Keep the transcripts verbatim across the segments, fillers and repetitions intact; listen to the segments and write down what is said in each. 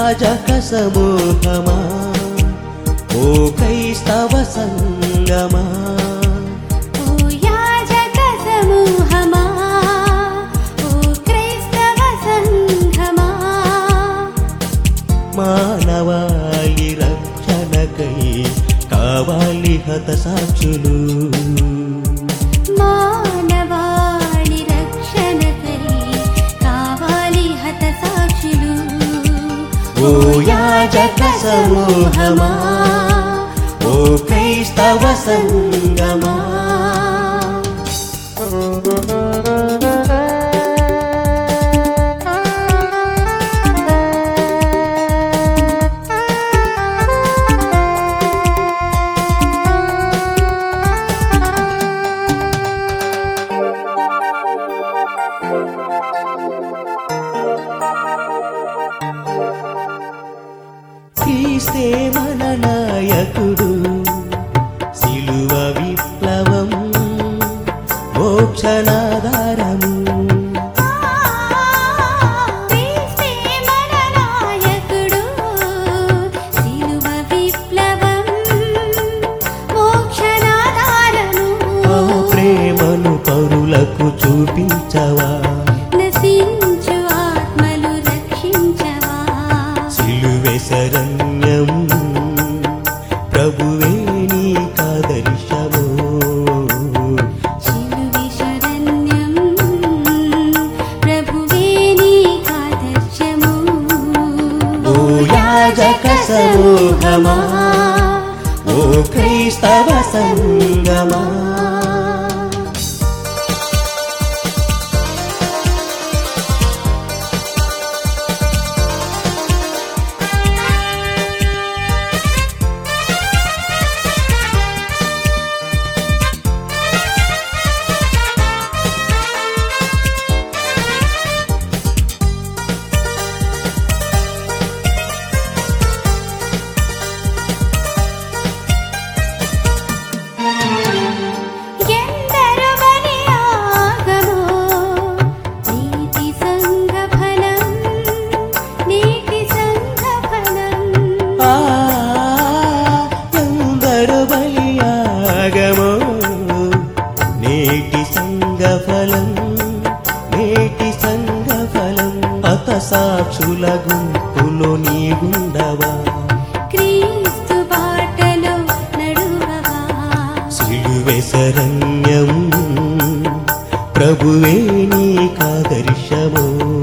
యాజక సమూహమా ఓ క్రైస్తవ సంగమా ఓ యాజక సమూహమా ఓ క్రైస్తవ సంఘమా మానవాళి రక్షణకై కావాలి హతసాక్షులు మానవాళి రక్షణకై కావాలి హతసాక్షులు ఓ యాజక సమూహమా ఓ క్రైస్తవ సంగమా క్రీస్తే మన నాయకుడు సిలువ విప్లవం మోక్షనాధారము క్రీస్తే మన నాయకుడు సిలువ విప్లవం మోక్షనాధారము ఆ ప్రేమను పరులకు చూపించవా నశించు ఆత్మలు రక్షించవా సిలువే శరణ్యం ప్రభువే నీకాదర్శము శిలువే శరణ్యం ప్రభువే నీకాదర్శము ఓ యాజక సమూహమా ఓ క్రైస్తవ సంగమా ఎందరు బలియాగమో నీతి సంఘ ఫలం నీతి సంఘ ఫలం ఆ ఎందరు బలియాగమో నేటి సంఘ ఫలం నేటి సంఘ ఫలం హతసాక్షుల గుంపులో నీగుండవా క్రీస్తు బాటలో నడువవా సిలువే శరణ్యం ప్రభువే నీకాదర్శము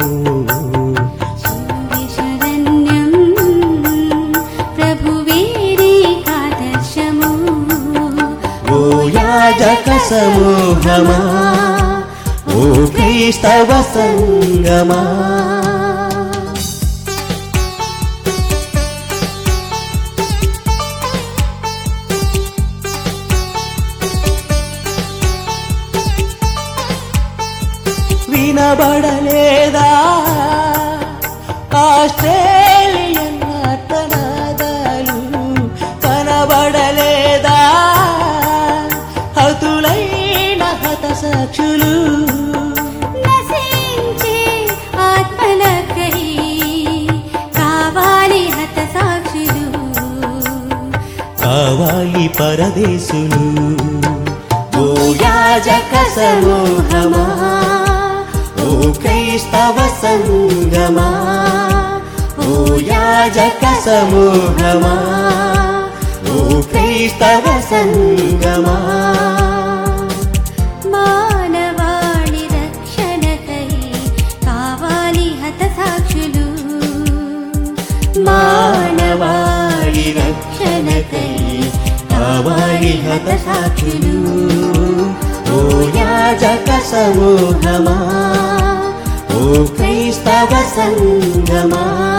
శిలువే శరణ్యం ప్రభువే నీకాదర్శము ఓ యాజక సమూహమా ఓ క్రైస్తవ సంగమా వినబడలేదా ఆస్ట్రేలియన్ ఆర్తనాదాలు కనబడలేదా హతులైన హతసాక్షులు నశించే ఆత్మలకై కావాలి హతసాక్షులు కావాలి పరదేశులు ఓ యాజక సమూహమా ఓ క్రైస్తవ సంగమా ఓ యాజక సమూహమా ఓ క్రైస్తవ సంగమా మానవాళి రక్షణకై కావాలి హతసాక్షులు మానవాళి రక్షణకై కావాలి హతసాక్షులు ఓ యాజక సమూహమా ఓ క్రైస్తవ సంగమా